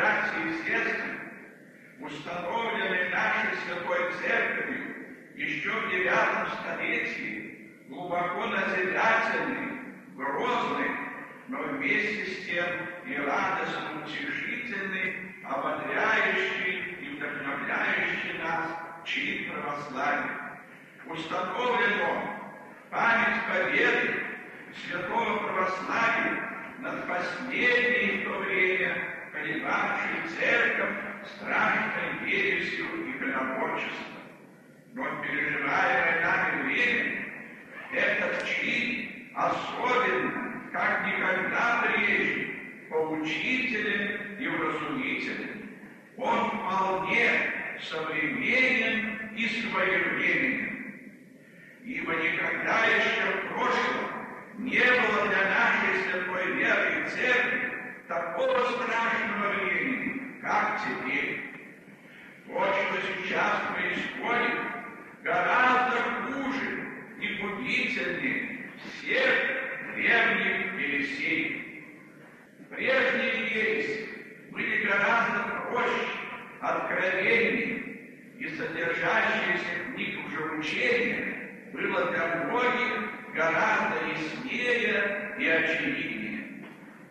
братья и сестры, установленный нашей Святой Церковью еще в IX столетии, глубоко назидательный, грозный, но вместе с тем и радостно утешительный, ободряющий и вдохновляющий нас чин православия. Установлен он память победы святого православия над последней в то время колебавшей церковь страшной ересью и иконоборчеством. Но переживаемое нами время, этот чин особенно, как никогда прежде, поучителен и вразумителен. Он вполне современен и своевременен. Ибо никогда еще в прошлом не было для нашей святой веры и церкви такого страшного времени, как теперь. То, что сейчас происходит, гораздо хуже и губительнее всех древних ересей. Прежние ереси были гораздо проще, откровеннее, и содержащееся в них уже учение было для многих гораздо яснее и очевиднее.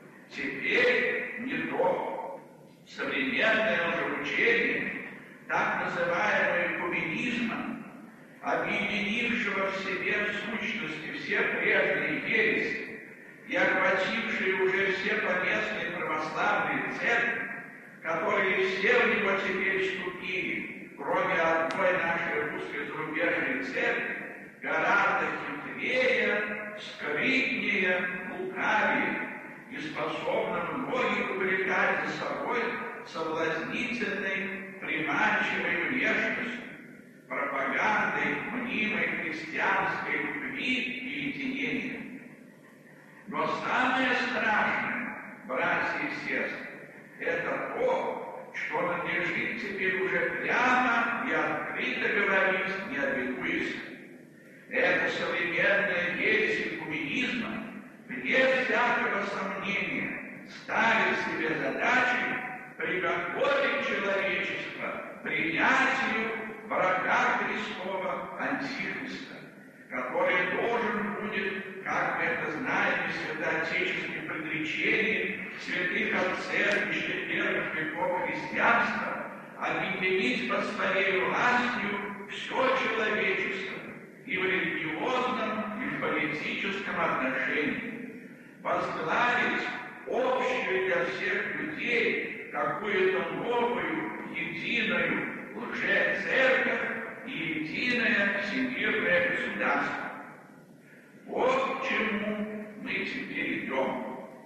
Теперь не то. Современное уже учение, так называемое экуменизмом, объединившего в себе в сущности все прежние ереси и охватившие уже все поместные православные церкви, которые все в него теперь вступили, кроме одной нашей русской зарубежной церкви, гораздо хитрее, скрытнее, лукавее и способна многих увлекать за собой соблазнительной, приманчивой внешностью, пропагандой мнимой христианской любви и единения. Но самое страшное, братья и сестры, это то, что надлежит теперь уже прямо и открыто говорить, не обетуясь. Это современная ересь экуменизма, вне всякого сомнения, ставит себе задачей приготовить человечество принятию врага Христова Антихриста, который должен будет, как мы это знаем из святоотеческих предречений святых отцов еще первых веков христианства, объединить под своей властью все человечество и в религиозном, и в политическом отношении, возглавить общую для всех людей какую-то новую, единую лже-церковь и единое всемирное государство. Вот к чему мы теперь идем.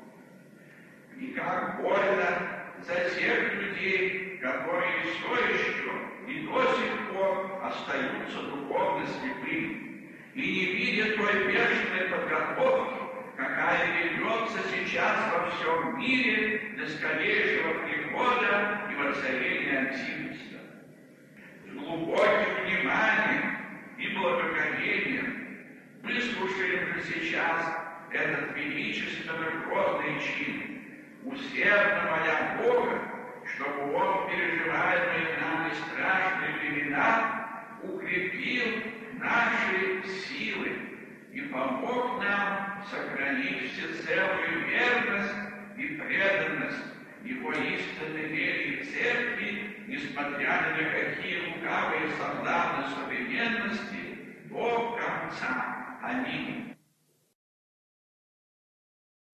И как больно за тех людей, которые все еще и до сих пор остаются духовно слепыми и не видят той бешеной подготовки, какая ведется сейчас во всем мире для скорейшего прихода и воцарения Антихриста. С глубоким вниманием и благоговением выслушаем же сейчас этот величественный грозный чин, усердно моля Бога, чтобы Он в переживаемые нами страшные времена укрепил наши силы и помог нам сохранить всецелую верность и преданность Его истинной вере и церкви, несмотря на никакие лукавые соблазны современности, до конца. Аминь.